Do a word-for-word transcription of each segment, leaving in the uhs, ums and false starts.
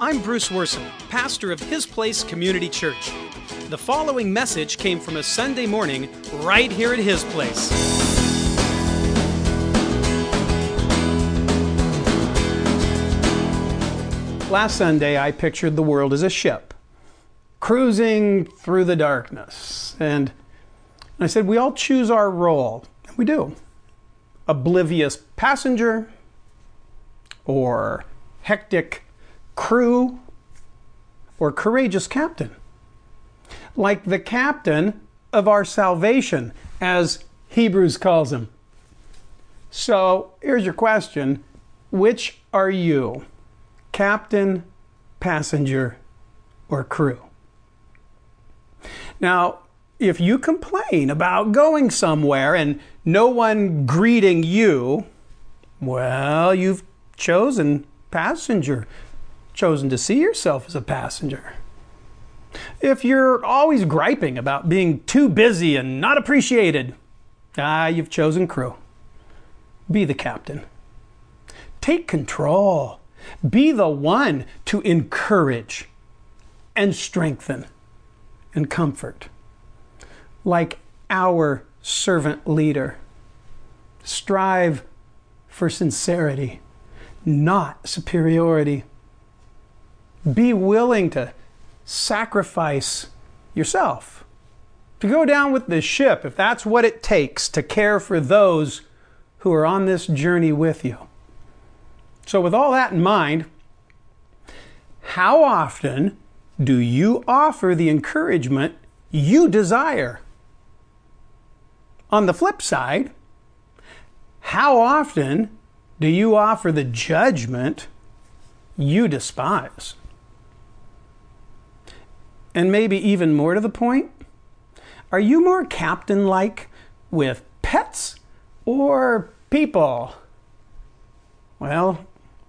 I'm Bruce Worson, pastor of His Place Community Church. The following message came from a Sunday morning right here at His Place. Last Sunday, I pictured the world as a ship, cruising through the darkness. And I said, we all choose our role. And we do. Oblivious passenger, or hectic crew, or courageous captain. Like the captain of our salvation, as Hebrews calls him. So here's your question. Which are you? Captain, passenger, or crew? Now, if you complain about going somewhere and no one greeting you, well, you've chosen passenger, chosen to see yourself as a passenger. If you're always griping about being too busy and not appreciated, ah, you've chosen crew. Be the captain. Take control. Be the one to encourage and strengthen and comfort. Like our servant leader. Strive for sincerity, not superiority. Be willing to sacrifice yourself, to go down with the ship if that's what it takes to care for those who are on this journey with you. So with all that in mind, how often do you offer the encouragement you desire? On the flip side, how often do you offer the judgment you despise? And maybe even more to the point, are you more captain-like with pets or people? Well,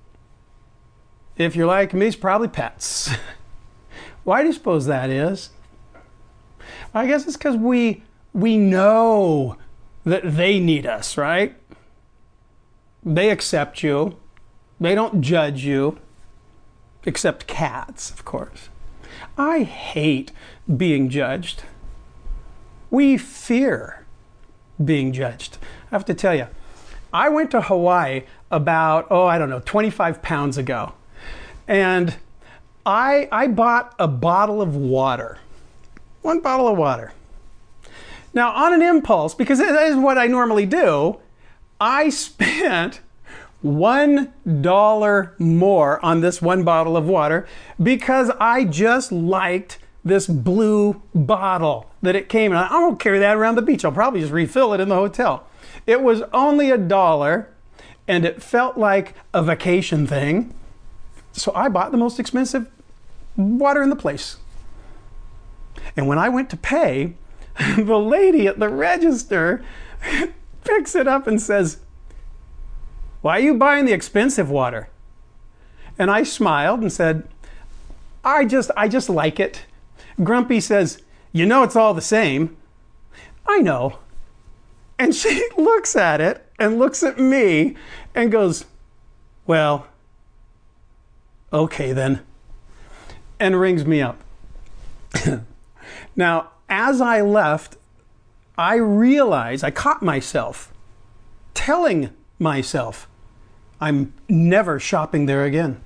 if you're like me, it's probably pets. Why do you suppose that is? I guess it's because we we know that they need us, right? They accept you. They don't judge you. Except cats, of course. I hate being judged. We fear being judged. I have to tell you, I went to Hawaii about, oh, I don't know, twenty-five pounds ago. And I, I bought a bottle of water. One bottle of water. Now, on an impulse, because that is what I normally do, I spent one dollar more on this one bottle of water because I just liked this blue bottle that it came in. I don't carry that around the beach. I'll probably just refill it in the hotel. It was only a dollar and it felt like a vacation thing. So I bought the most expensive water in the place. And when I went to pay, the lady at the register picks it up and says, "Why are you buying the expensive water?" And I smiled and said, I just, I just like it. Grumpy says, "You know it's all the same." I know. And she looks at it and looks at me and goes, "Well, okay then," and rings me up. Now, as I left, I realized, I caught myself telling myself, I'm never shopping there again.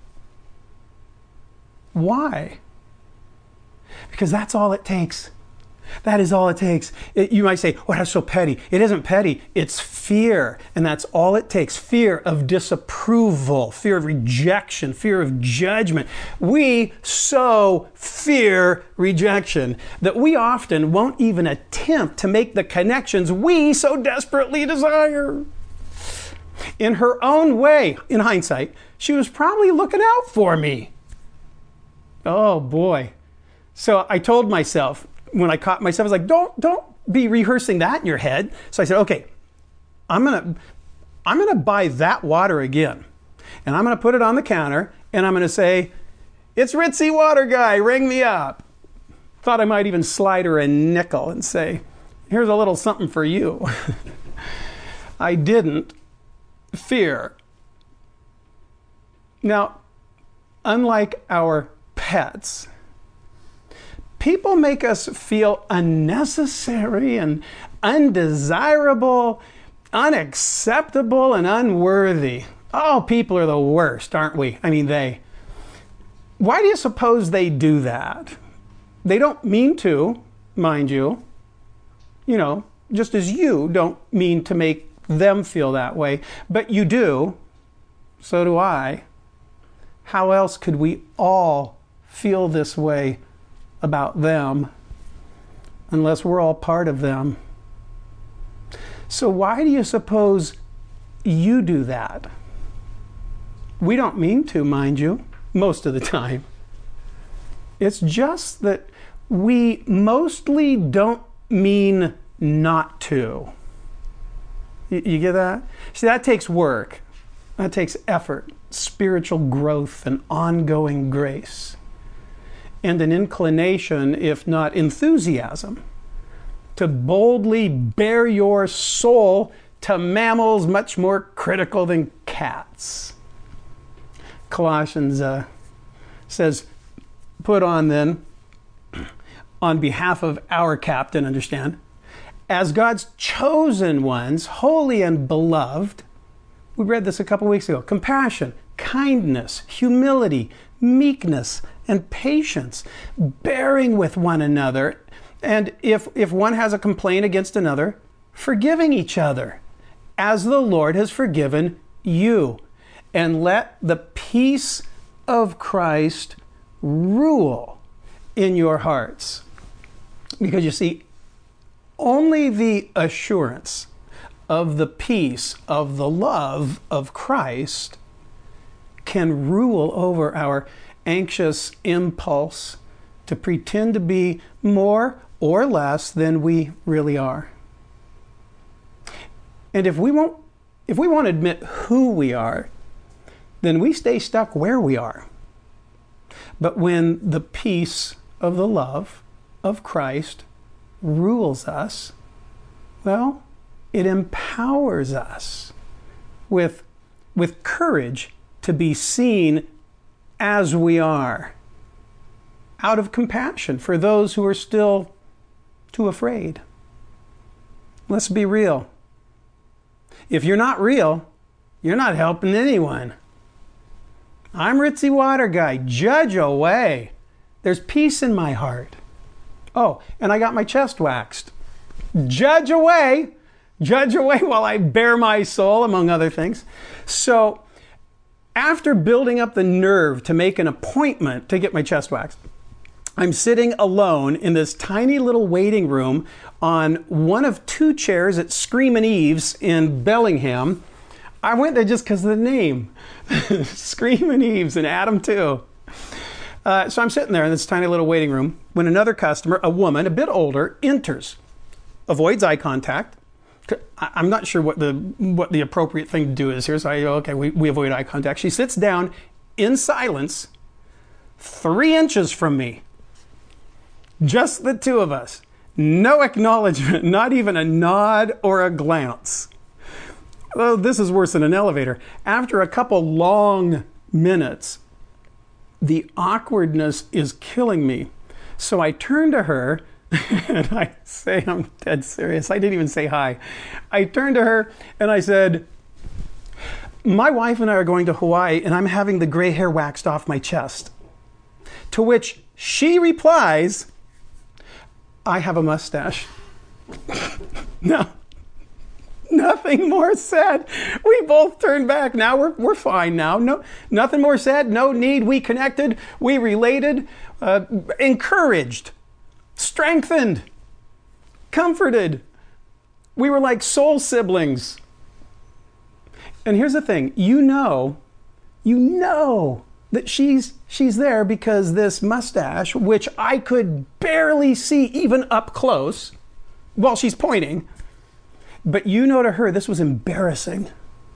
Why? Because that's all it takes. That is all it takes. It, you might say, oh, that's so petty. It isn't petty. It's fear. And that's all it takes. Fear of disapproval, fear of rejection, fear of judgment. We so fear rejection that we often won't even attempt to make the connections we so desperately desire. In her own way, in hindsight, she was probably looking out for me. Oh boy. So I told myself, when I caught myself, I was like, don't, don't be rehearsing that in your head. So I said, okay, I'm going to, I'm going to buy that water again. And I'm going to put it on the counter and I'm going to say, "It's Ritzy Water Guy, ring me up." Thought I might even slide her a nickel and say, "Here's a little something for you." I didn't. Fear. Now, unlike our pets. People make us feel unnecessary and undesirable, unacceptable, and unworthy. Oh, people are the worst, aren't we? I mean, they. Why do you suppose they do that? They don't mean to, mind you. You know, just as you don't mean to make them feel that way, but you do. So do I. How else could we all feel this way about them unless we're all part of them? So why do you suppose you do that? We don't mean to, mind you, most of the time. It's just that we mostly don't mean not to. You, you get that? See, that takes work. That takes effort, spiritual growth, and ongoing grace. And an inclination, if not enthusiasm, to boldly bare your soul to mammals much more critical than cats. Colossians uh, says, put on then, on behalf of our captain, understand, as God's chosen ones, holy and beloved. We read this a couple weeks ago. Compassion, kindness, humility, meekness, and patience, bearing with one another. And if, if one has a complaint against another, forgiving each other, as the Lord has forgiven you. And let the peace of Christ rule in your hearts. Because you see, only the assurance of the peace of the love of Christ can rule over our anxious impulse to pretend to be more or less than we really are. And if we won't, if we won't admit who we are, then we stay stuck where we are. But when the peace of the love of Christ rules us, well, it empowers us with, with courage to be seen as we are, out of compassion for those who are still too afraid. Let's be real. If you're not real, you're not helping anyone. I'm Ritzy Water Guy. Judge away. There's peace in my heart. Oh, and I got my chest waxed. Judge away. Judge away while I bare my soul, among other things. So, after building up the nerve to make an appointment to get my chest waxed, I'm sitting alone in this tiny little waiting room on one of two chairs at Screamin' Eve's in Bellingham. I went there just because of the name. Screamin' Eve's and Adam too. Uh, so I'm sitting there in this tiny little waiting room when another customer, a woman, a bit older, enters, avoids eye contact. I'm not sure what the what the appropriate thing to do is here, so I go, okay, we, we avoid eye contact. She sits down in silence, three inches from me. Just the two of us. No acknowledgement, not even a nod or a glance. Oh, this is worse than an elevator. After a couple long minutes, the awkwardness is killing me. So I turn to her and I say, I'm dead serious. I didn't even say hi. I turned to her and I said, my wife and I are going to Hawaii and I'm having the gray hair waxed off my chest. To which she replies, I have a mustache. No. Nothing more said. We both turned back. Now we're we're fine now. No, nothing more said. No need. We connected. We related. Uh, encouraged. Strengthened. Comforted. We were like soul siblings. And here's the thing. You know, you know that she's she's there because this mustache, which I could barely see even up close, while she's pointing. But you know to her, this was embarrassing.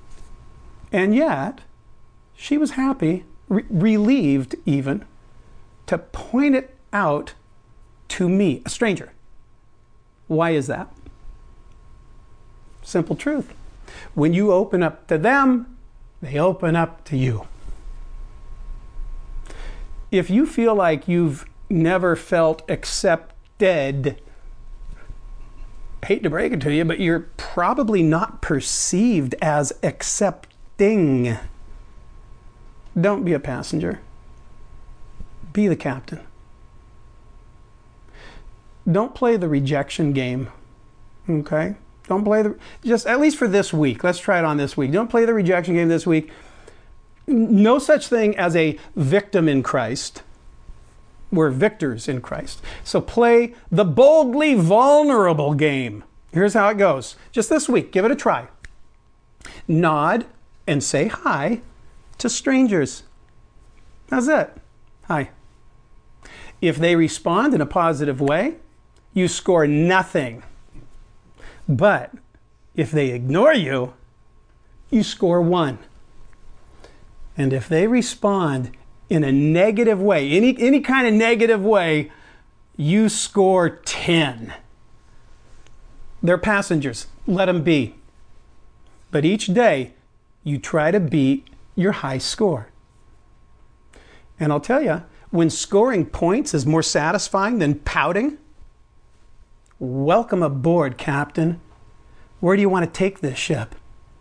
And yet, she was happy, re- relieved even, to point it out to me, a stranger. Why is that? Simple truth. When you open up to them, they open up to you. if you feel like you've never felt accepted, I hate to break it to you, but you're probably not perceived as accepting. Don't be a passenger. Be the captain. Don't play the rejection game. Okay? Don't play the, just at least for this week. Let's try it on this week. Don't play the rejection game this week. No such thing as a victim in Christ. We're victors in Christ. So play the boldly vulnerable game. Here's how it goes. Just this week, give it a try. Nod and say hi to strangers. That's it. Hi. If they respond in a positive way, you score nothing. But if they ignore you, you score one. And if they respond in a negative way, any, any kind of negative way, you score ten. They're passengers. Let them be. But each day, you try to beat your high score. And I'll tell you, when scoring points is more satisfying than pouting, welcome aboard, Captain. Where do you want to take this ship?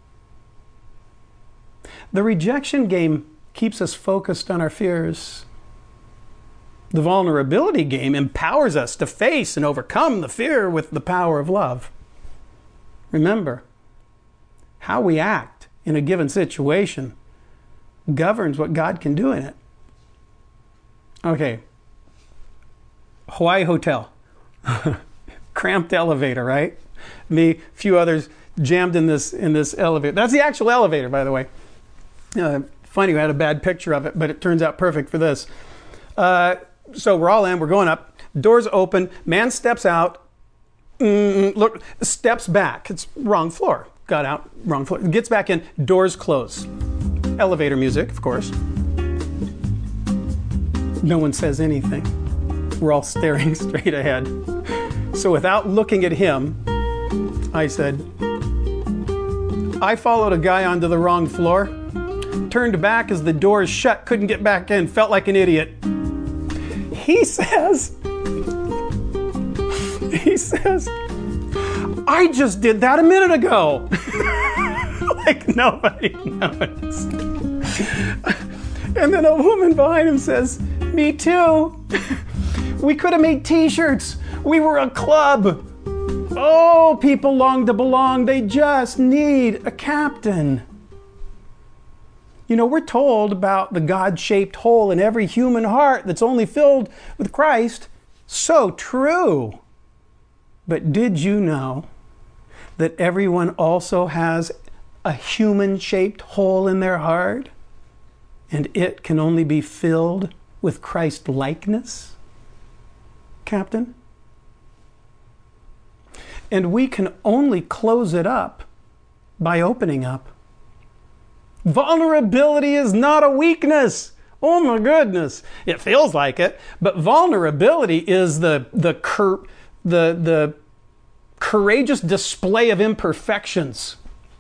The rejection game keeps us focused on our fears. The vulnerability game empowers us to face and overcome the fear with the power of love. Remember, how we act in a given situation governs what God can do in it. Okay. Hawaii Hotel. Cramped elevator, right? Me, a few others jammed in this in this elevator. That's the actual elevator, by the way. Uh, funny, we had a bad picture of it, but it turns out perfect for this. Uh, so we're all in, we're going up. Doors open, man steps out, mm, look, steps back. It's wrong floor. Got out, wrong floor. Gets back in, doors close. Elevator music, of course. No one says anything. We're all staring straight ahead. So without looking at him, I said, I followed a guy onto the wrong floor, turned back as the doors shut, couldn't get back in, felt like an idiot. He says, he says, I just did that a minute ago. Like nobody noticed. And then a woman behind him says, me too. We could have made t-shirts. We were a club. Oh, people long to belong. They just need a captain. You know, we're told about the God-shaped hole in every human heart that's only filled with Christ. So true. But did you know that everyone also has a human-shaped hole in their heart? And it can only be filled with Christ-likeness, Captain? And we can only close it up by opening up. Vulnerability is not a weakness. Oh my goodness. It feels like it, but vulnerability is the the cur, the the courageous display of imperfections.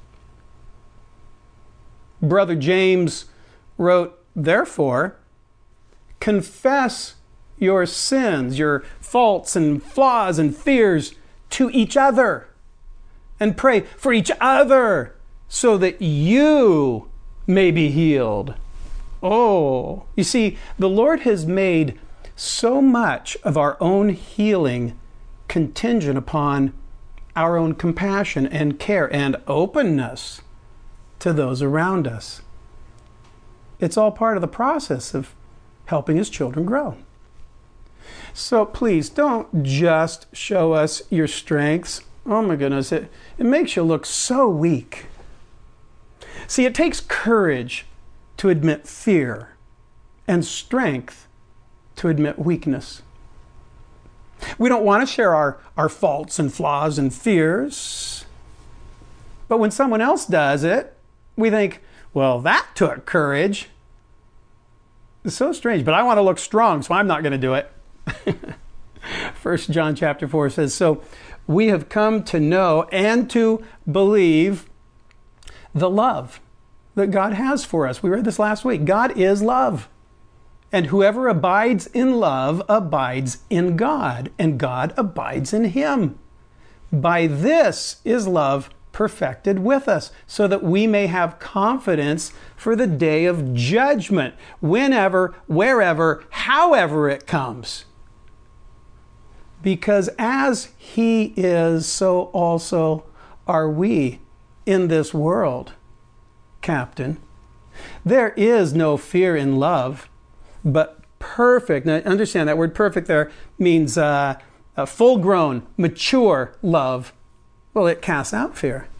Brother James wrote, therefore, confess your sins, your faults and flaws and fears to each other, and pray for each other so that you may be healed. Oh, you see, the Lord has made so much of our own healing contingent upon our own compassion and care and openness to those around us. It's all part of the process of helping His children grow. So please don't just show us your strengths. Oh my goodness, it, it makes you look so weak. See, it takes courage to admit fear and strength to admit weakness. We don't want to share our, our faults and flaws and fears. But when someone else does it, we think, well, that took courage. It's so strange, but I want to look strong, so I'm not going to do it. First John chapter four says, so we have come to know and to believe the love that God has for us. We read this last week. God is love. And whoever abides in love abides in God, and God abides in him. By this is love perfected with us, so that we may have confidence for the day of judgment, whenever, wherever, however it comes. Because as he is, so also are we in this world, Captain. There is no fear in love, but perfect. Now, understand that word perfect there means uh, a full-grown, mature love. Well, it casts out fear.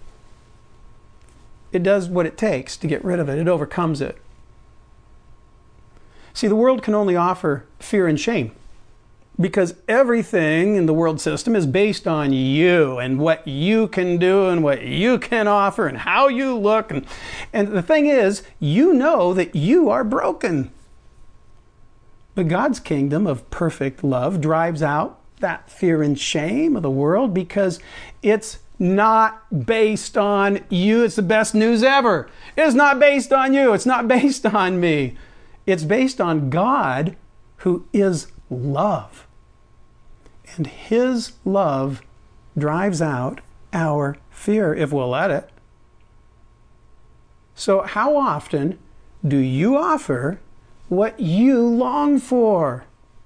It does what it takes to get rid of it. It overcomes it. See, the world can only offer fear and shame, because everything in the world system is based on you and what you can do and what you can offer and how you look. And, and the thing is, you know that you are broken. But God's kingdom of perfect love drives out that fear and shame of the world, because it's not based on you. It's the best news ever. It's not based on you. It's not based on me. It's based on God, who is love. And his love drives out our fear, if we'll let it. So how often do you offer what you long for?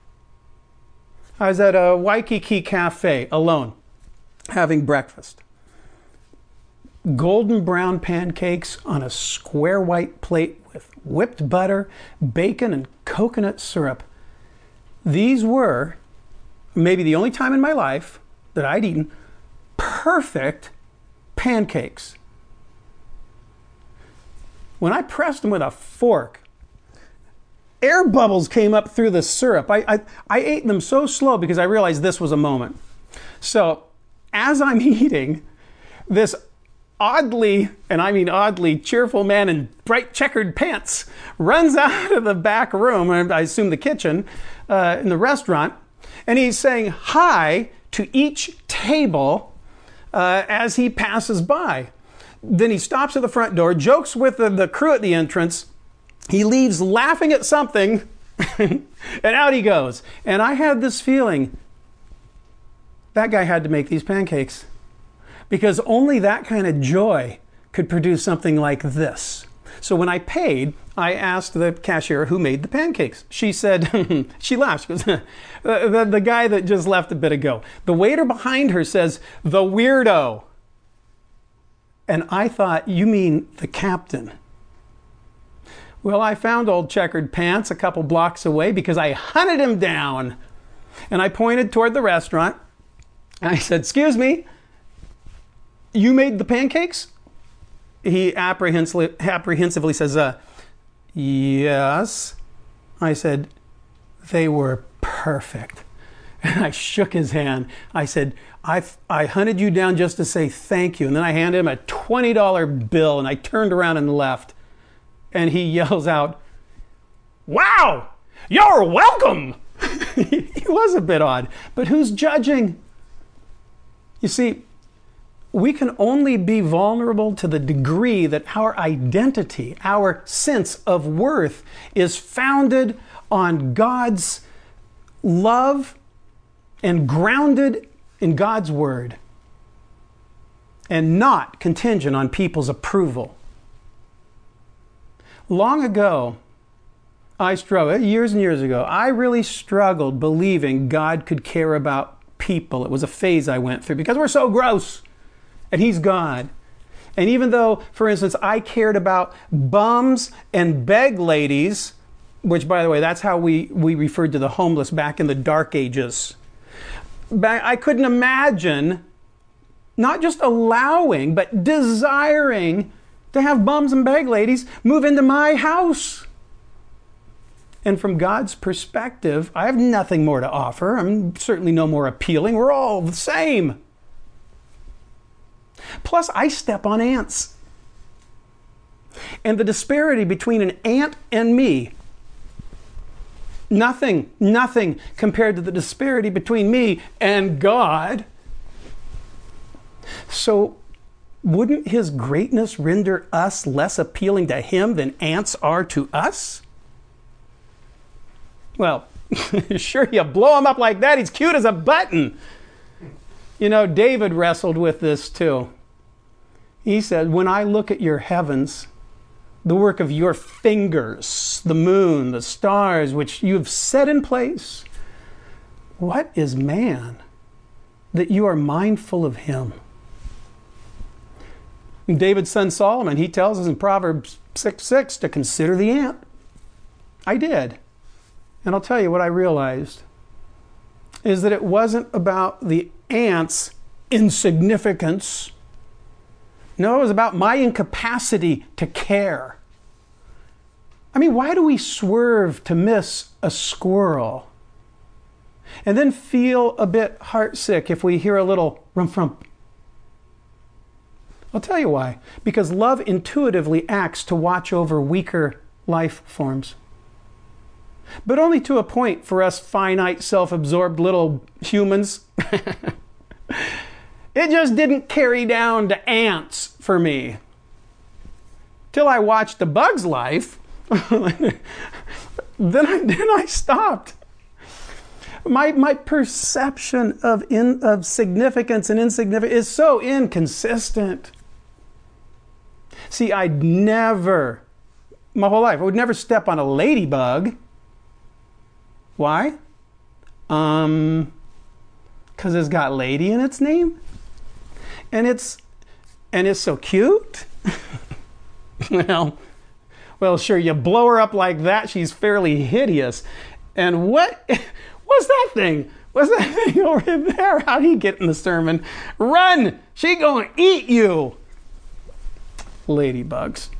I was at a Waikiki cafe alone, having breakfast. Golden brown pancakes on a square white plate with whipped butter, bacon, and coconut syrup. These were maybe the only time in my life that I'd eaten perfect pancakes. When I pressed them with a fork, air bubbles came up through the syrup. I, I, I ate them so slow because I realized this was a moment. So as I'm eating, this oddly, and I mean oddly, cheerful man in bright checkered pants runs out of the back room, I assume the kitchen, uh, in the restaurant, and he's saying hi to each table uh, as he passes by. Then he stops at the front door, jokes with the, the crew at the entrance. He leaves laughing at something, and out he goes. And I had this feeling, that guy had to make these pancakes, because only that kind of joy could produce something like this. So when I paid, I asked the cashier who made the pancakes. She said, she laughed. She goes, the, the, the guy that just left a bit ago. The waiter behind her says, the weirdo. And I thought, you mean the captain. Well, I found old checkered pants a couple blocks away because I hunted him down. And I pointed toward the restaurant. And I said, excuse me, you made the pancakes? He apprehensively, apprehensively says, uh, yes. I said, they were perfect. And I shook his hand. I said, I, I hunted you down just to say thank you. And then I handed him a twenty dollar bill, and I turned around and left. And he yells out, wow, you're welcome. He was a bit odd, but who's judging? You see, we can only be vulnerable to the degree that our identity, our sense of worth, is founded on God's love and grounded in God's word, and not contingent on people's approval. Long ago, I struggled, years and years ago, I really struggled believing God could care about people. It was a phase I went through because we're so gross. And he's God. And even though, for instance, I cared about bums and beg ladies, which, by the way, that's how we, we referred to the homeless back in the Dark Ages. Back, I couldn't imagine not just allowing, but desiring to have bums and beg ladies move into my house. And from God's perspective, I have nothing more to offer. I'm certainly no more appealing. We're all the same. Plus, I step on ants. And the disparity between an ant and me, nothing, nothing compared to the disparity between me and God. So, wouldn't his greatness render us less appealing to him than ants are to us? Well, sure, you blow him up like that, he's cute as a button. You know, David wrestled with this too. He said, when I look at your heavens, the work of your fingers, the moon, the stars, which you have set in place, what is man that you are mindful of him? And David's son Solomon, he tells us in Proverbs six six to consider the ant. I did. And I'll tell you what I realized is that it wasn't about the ant's insignificance. No, it was about my incapacity to care. I mean, why do we swerve to miss a squirrel and then feel a bit heartsick if we hear a little rump-rump? I'll tell you why. Because love intuitively acts to watch over weaker life forms. But only to a point for us finite, self-absorbed little humans. It just didn't carry down to ants for me. Till I watched A Bug's Life, then I, then I stopped. My, my perception of, in, of significance and insignificance is so inconsistent. See, I'd never, my whole life, I would never step on a ladybug. Why? Um, because it's got lady in its name? And it's, and it's so cute? well, well, sure, you blow her up like that, she's fairly hideous. And what, what's that thing? What's that thing over there? How'd he get in the sermon? Run! She gonna eat you! Ladybugs.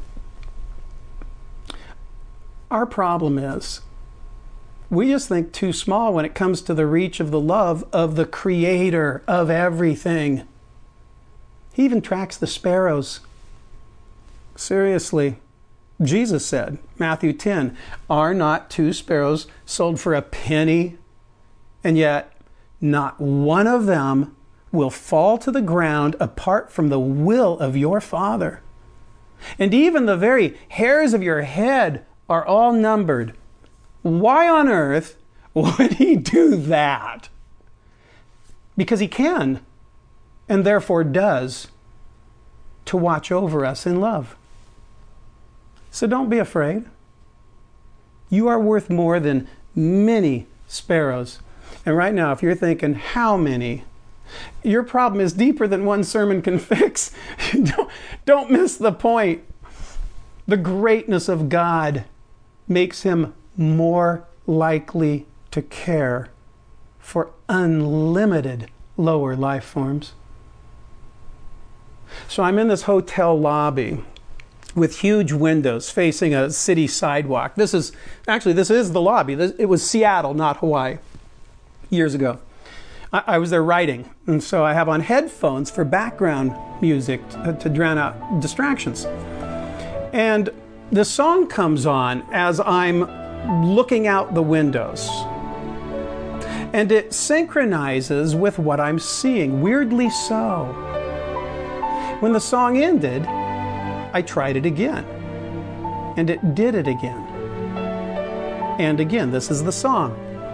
Our problem is, we just think too small when it comes to the reach of the love of the creator of everything. He even tracks the sparrows. Seriously, Jesus said, Matthew ten, are not two sparrows sold for a penny? And yet, not one of them will fall to the ground apart from the will of your Father. And even the very hairs of your head are all numbered. Why on earth would he do that? Because he can, and therefore does, to watch over us in love. So don't be afraid. You are worth more than many sparrows. And right now, if you're thinking, how many? Your problem is deeper than one sermon can fix. don't, don't miss the point. The greatness of God makes him more likely to care for unlimited lower life forms. So I'm in this hotel lobby with huge windows facing a city sidewalk. This is, actually, this is the lobby. It was Seattle, not Hawaii, years ago. I, I was there writing, and so I have on headphones for background music to, to drown out distractions. And the song comes on as I'm looking out the windows. And it synchronizes with what I'm seeing, weirdly so. When the song ended, I tried it again. And it did it again. And again, this is the song.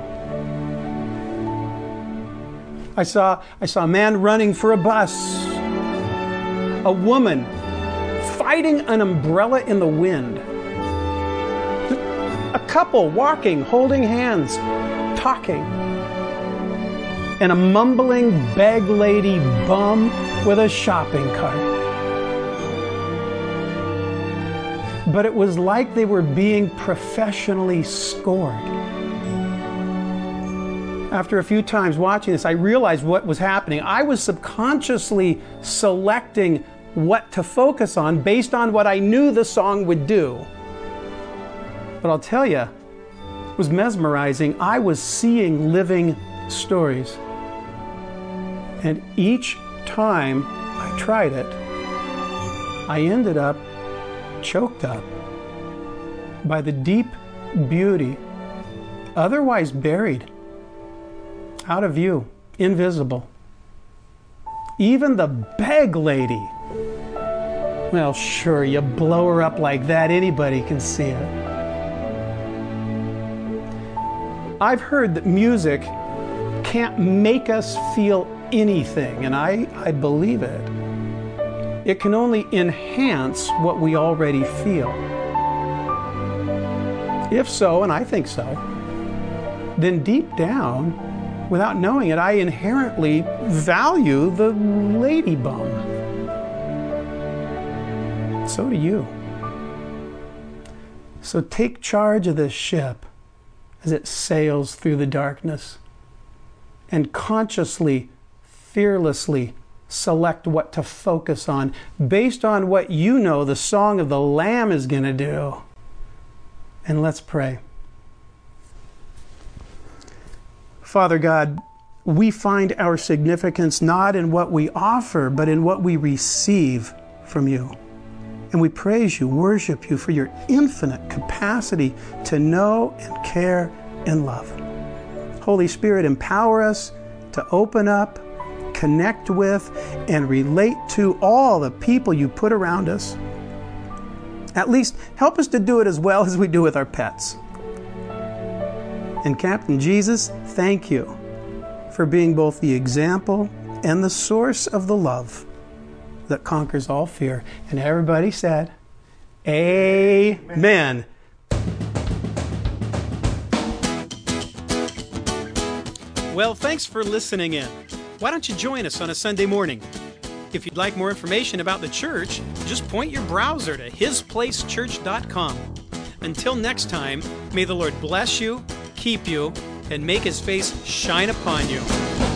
I saw, I saw a man running for a bus. A woman fighting an umbrella in the wind. A couple walking, holding hands, talking. And a mumbling beg lady bum with a shopping cart. But it was like they were being professionally scored. After a few times watching this, I realized what was happening. I was subconsciously selecting what to focus on based on what I knew the song would do. But I'll tell you, it was mesmerizing. I was seeing living stories. And each time I tried it, I ended up choked up by the deep beauty, otherwise buried, out of view, invisible. Even the beg lady. Well, sure, you blow her up like that, anybody can see it. I've heard that music can't make us feel anything, and I, I believe it. It can only enhance what we already feel. If so, and I think so, then deep down, without knowing it, I inherently value the lady bum. So do you. So take charge of this ship as it sails through the darkness, and consciously, fearlessly select what to focus on based on what you know the song of the Lamb is going to do. And let's pray. Father God, we find our significance not in what we offer, but in what we receive from you. And we praise you, worship you for your infinite capacity to know and care and love. Holy Spirit, empower us to open up, connect with, and relate to all the people you put around us. At least help us to do it as well as we do with our pets. And Captain Jesus, thank you for being both the example and the source of the love that conquers all fear. And everybody said, Amen. Well, thanks for listening in. Why don't you join us on a Sunday morning? If you'd like more information about the church, just point your browser to his place church dot com. Until next time, may the Lord bless you, keep you, and make his face shine upon you.